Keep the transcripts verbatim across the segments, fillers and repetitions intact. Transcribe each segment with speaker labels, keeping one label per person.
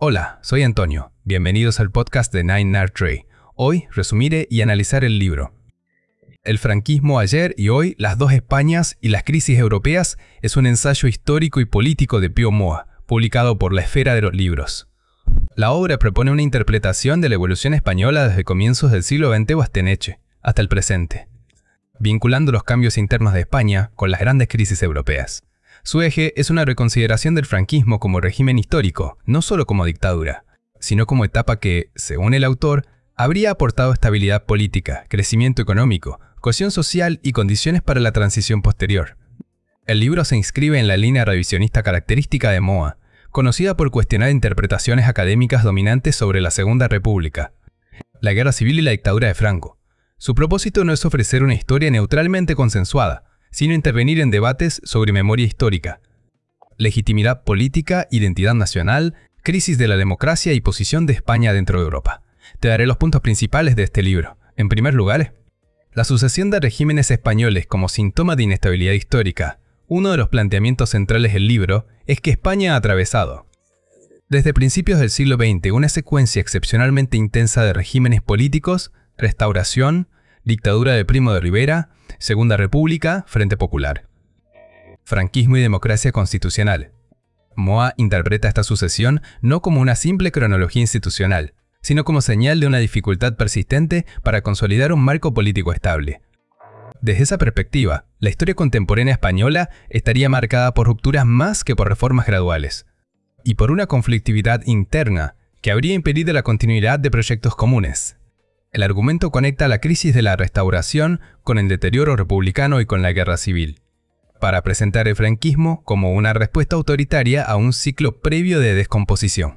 Speaker 1: Hola, soy Antonio. Bienvenidos al podcast de Nine Nard Trey. Hoy resumiré y analizar el libro. El franquismo ayer y hoy, las dos Españas y las crisis europeas es un ensayo histórico y político de Pío Moa, publicado por La Esfera de los Libros. La obra propone una interpretación de la evolución española desde comienzos del siglo veinte Basteneche hasta el presente, vinculando los cambios internos de España con las grandes crisis europeas. Su eje es una reconsideración del franquismo como régimen histórico, no solo como dictadura, sino como etapa que, según el autor, habría aportado estabilidad política, crecimiento económico, cohesión social y condiciones para la transición posterior. El libro se inscribe en la línea revisionista característica de Moa, conocida por cuestionar interpretaciones académicas dominantes sobre la Segunda República, la Guerra Civil y la dictadura de Franco. Su propósito no es ofrecer una historia neutralmente consensuada, sino intervenir en debates sobre memoria histórica, legitimidad política, identidad nacional, crisis de la democracia y posición de España dentro de Europa. Te daré los puntos principales de este libro. En primer lugar, la sucesión de regímenes españoles como síntoma de inestabilidad histórica. Uno de los planteamientos centrales del libro es que España ha atravesado, desde principios del siglo veinte, una secuencia excepcionalmente intensa de regímenes políticos, restauración, dictadura de Primo de Rivera, Segunda República, Frente Popular, franquismo y democracia constitucional. Moa interpreta esta sucesión no como una simple cronología institucional, sino como señal de una dificultad persistente para consolidar un marco político estable. Desde esa perspectiva, la historia contemporánea española estaría marcada por rupturas más que por reformas graduales, y por una conflictividad interna que habría impedido la continuidad de proyectos comunes. El argumento conecta la crisis de la restauración con el deterioro republicano y con la guerra civil, para presentar el franquismo como una respuesta autoritaria a un ciclo previo de descomposición.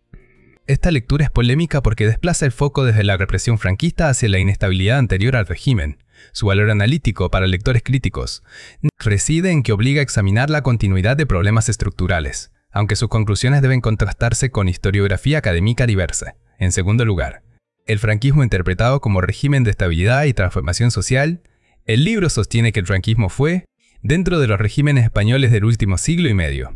Speaker 1: Esta lectura es polémica porque desplaza el foco desde la represión franquista hacia la inestabilidad anterior al régimen. Su valor analítico para lectores críticos reside en que obliga a examinar la continuidad de problemas estructurales, aunque sus conclusiones deben contrastarse con historiografía académica diversa. En segundo lugar, el franquismo interpretado como régimen de estabilidad y transformación social. El libro sostiene que el franquismo fue, dentro de los regímenes españoles del último siglo y medio,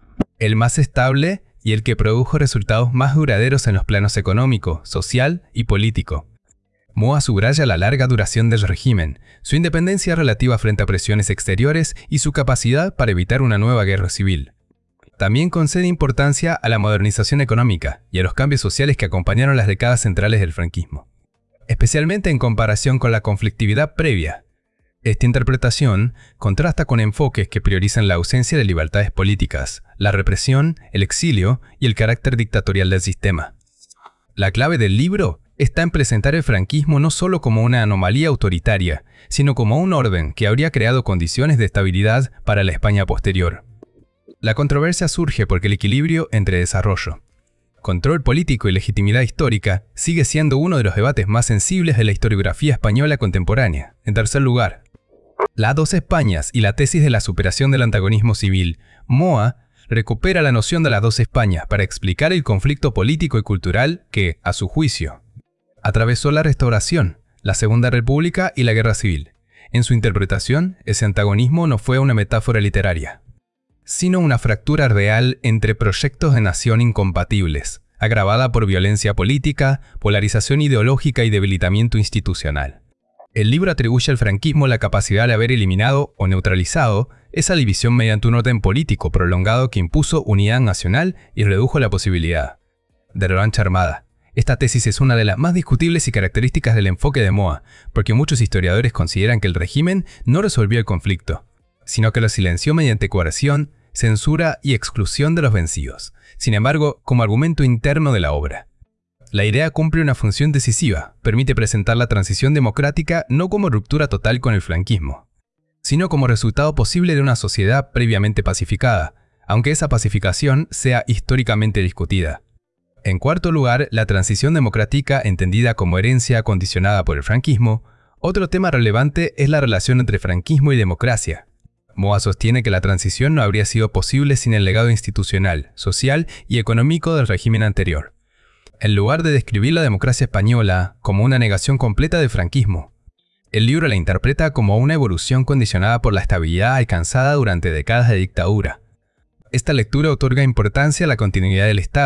Speaker 1: el más estable y el que produjo resultados más duraderos en los planos económico, social y político. Moa subraya la larga duración del régimen, su independencia relativa frente a presiones exteriores y su capacidad para evitar una nueva guerra civil. También concede importancia a la modernización económica y a los cambios sociales que acompañaron las décadas centrales del franquismo, especialmente en comparación con la conflictividad previa. Esta interpretación contrasta con enfoques que priorizan la ausencia de libertades políticas, la represión, el exilio y el carácter dictatorial del sistema. La clave del libro está en presentar el franquismo no solo como una anomalía autoritaria, sino como un orden que habría creado condiciones de estabilidad para la España posterior. La controversia surge porque el equilibrio entre desarrollo, control político y legitimidad histórica sigue siendo uno de los debates más sensibles de la historiografía española contemporánea. En tercer lugar, las dos Españas y la tesis de la superación del antagonismo civil. Moa recupera la noción de las dos Españas para explicar el conflicto político y cultural que, a su juicio, atravesó la Restauración, la Segunda República y la Guerra Civil. En su interpretación, ese antagonismo no fue una metáfora literaria, sino una fractura real entre proyectos de nación incompatibles, agravada por violencia política, polarización ideológica y debilitamiento institucional. El libro atribuye al franquismo la capacidad de haber eliminado o neutralizado esa división mediante un orden político prolongado que impuso unidad nacional y redujo la posibilidad de revancha armada. Esta tesis es una de las más discutibles y características del enfoque de Moa, porque muchos historiadores consideran que el régimen no resolvió el conflicto, sino que lo silenció mediante coerción, censura y exclusión de los vencidos. Sin embargo, como argumento interno de la obra, la idea cumple una función decisiva, permite presentar la transición democrática no como ruptura total con el franquismo, sino como resultado posible de una sociedad previamente pacificada, aunque esa pacificación sea históricamente discutida. En cuarto lugar, la transición democrática entendida como herencia condicionada por el franquismo. Otro tema relevante es la relación entre franquismo y democracia. Moa sostiene que la transición no habría sido posible sin el legado institucional, social y económico del régimen anterior. En lugar de describir la democracia española como una negación completa del franquismo, el libro la interpreta como una evolución condicionada por la estabilidad alcanzada durante décadas de dictadura. Esta lectura otorga importancia a la continuidad del Estado,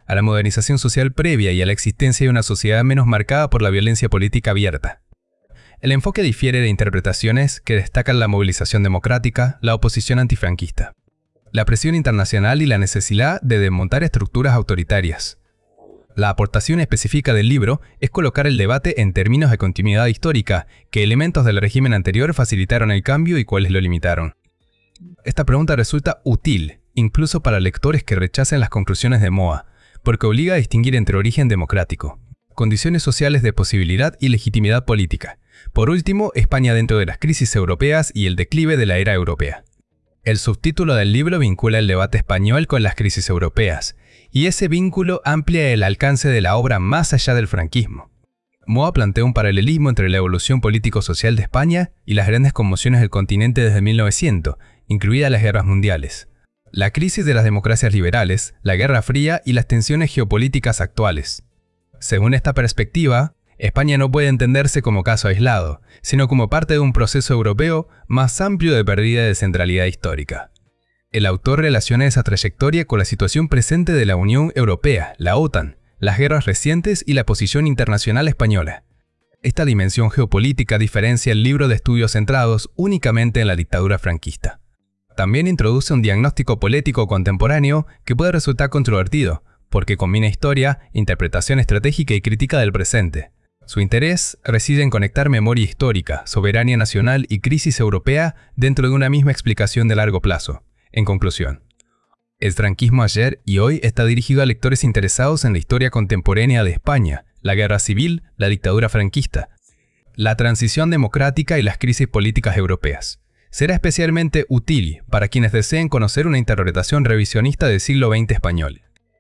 Speaker 1: a la modernización social previa y a la existencia de una sociedad menos marcada por la violencia política abierta. El enfoque difiere de interpretaciones que destacan la movilización democrática, la oposición antifranquista, la presión internacional y la necesidad de desmontar estructuras autoritarias. La aportación específica del libro es colocar el debate en términos de continuidad histórica, qué elementos del régimen anterior facilitaron el cambio y cuáles lo limitaron. Esta pregunta resulta útil, incluso para lectores que rechacen las conclusiones de Moa, porque obliga a distinguir entre origen democrático, condiciones sociales de posibilidad y legitimidad política. Por último, España dentro de las crisis europeas y el declive de la era europea. El subtítulo del libro vincula el debate español con las crisis europeas, y ese vínculo amplía el alcance de la obra más allá del franquismo. Moa plantea un paralelismo entre la evolución político-social de España y las grandes conmociones del continente desde mil novecientos, incluidas las guerras mundiales, la crisis de las democracias liberales, la Guerra Fría y las tensiones geopolíticas actuales. Según esta perspectiva, España no puede entenderse como caso aislado, sino como parte de un proceso europeo más amplio de pérdida de centralidad histórica. El autor relaciona esa trayectoria con la situación presente de la Unión Europea, la OTAN, las guerras recientes y la posición internacional española. Esta dimensión geopolítica diferencia el libro de estudios centrados únicamente en la dictadura franquista. También introduce un diagnóstico político contemporáneo que puede resultar controvertido, porque combina historia, interpretación estratégica y crítica del presente. Su interés reside en conectar memoria histórica, soberanía nacional y crisis europea dentro de una misma explicación de largo plazo. En conclusión, El franquismo ayer y hoy está dirigido a lectores interesados en la historia contemporánea de España, la guerra civil, la dictadura franquista, la transición democrática y las crisis políticas europeas. Será especialmente útil para quienes deseen conocer una interpretación revisionista del siglo veinte español.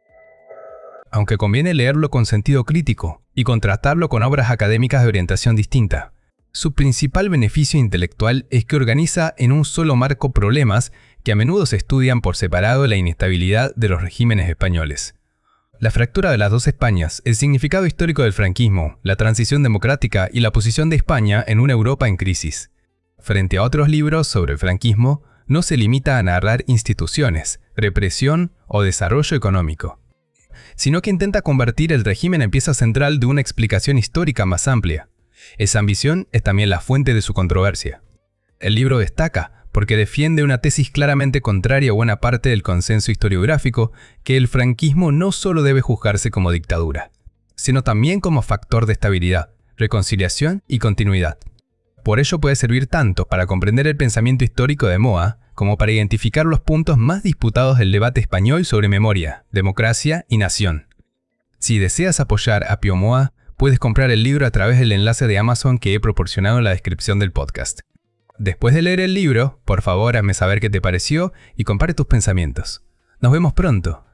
Speaker 1: Aunque conviene leerlo con sentido crítico y contrastarlo con obras académicas de orientación distinta, su principal beneficio intelectual es que organiza en un solo marco problemas que a menudo se estudian por separado la inestabilidad de los regímenes españoles. La fractura de las dos Españas, el significado histórico del franquismo, la transición democrática y la posición de España en una Europa en crisis. Frente a otros libros sobre el franquismo, no se limita a narrar instituciones, represión o desarrollo económico, sino que intenta convertir el régimen en pieza central de una explicación histórica más amplia. Esa ambición es también la fuente de su controversia. El libro destaca, porque defiende una tesis claramente contraria a buena parte del consenso historiográfico, que el franquismo no solo debe juzgarse como dictadura, sino también como factor de estabilidad, reconciliación y continuidad. Por ello puede servir tanto para comprender el pensamiento histórico de Moa, como para identificar los puntos más disputados del debate español sobre memoria, democracia y nación. Si deseas apoyar a Pío Moa, puedes comprar el libro a través del enlace de Amazon que he proporcionado en la descripción del podcast. Después de leer el libro, por favor hazme saber qué te pareció y comparte tus pensamientos. Nos vemos pronto.